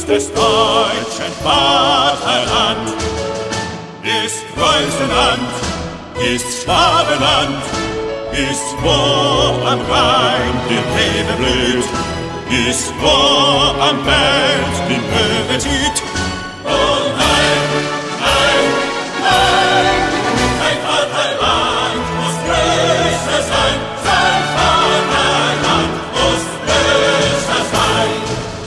ist des deutschen Vaterland? Ist Preußenland, ist Schwabenland, ist wo am Rhein die Rebe blüht, ist wo am Feld die Möwe zieht. Oh nein, nein, nein, dein Vaterland muss größer sein, sein Vaterland muss größer sein.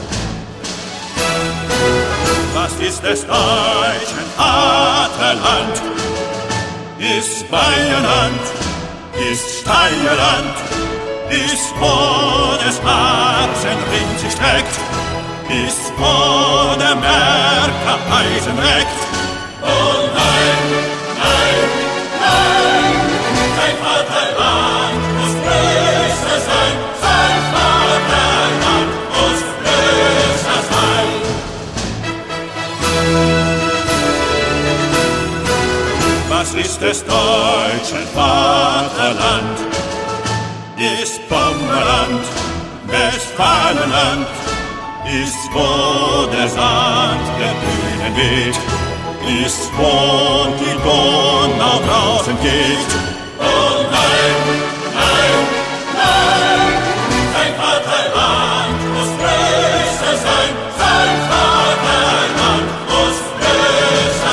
Was ist des deutschen Vaterland? Ist Bayerland, ist Steierland, ist wo des Marsen Ring sich streckt, ist wo der Märker Eisen weckt. Oh nein, nein, nein, dein Vaterland muss größer sein, sein Vaterland muss größer sein. Was ist des deutschen Vaterland? Ist Pommerland, Westfalenland, ist wo der Sand der Dünen weht, ist wo die Donau draußen geht. Oh nein, nein, nein, dein Vaterland muss größer sein, sein Vaterland muss größer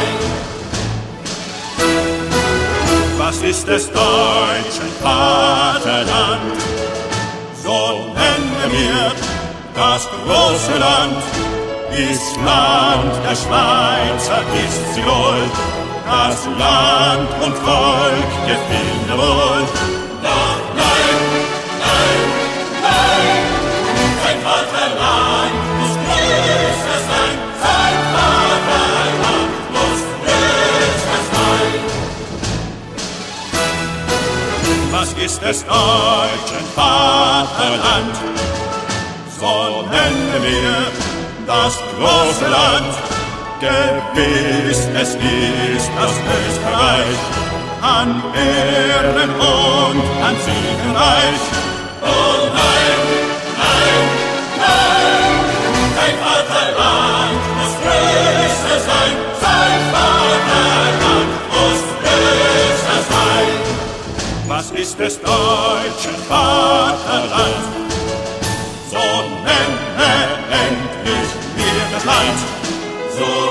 sein. Was ist des deutschen Vaterland? So nenne mir das große Land, ist Land der Schweizer, ist sie wohl, das Land und Volk gefiel mir wohl. Doch nein, nein, nein, dein Vaterland muss größer sein, sein Vaterland muss größer sein. Was ist des deutschen Vaterland? So nenne mir das große Land, gewiss es ist das Österreich, an Ehren und an Siegenreich. Oh nein, nein, nein, dein Vaterland muss größer sein, sein Vaterland muss größer sein. Was ist des deutschen Vaterland? So nenne endlich mir das Land, so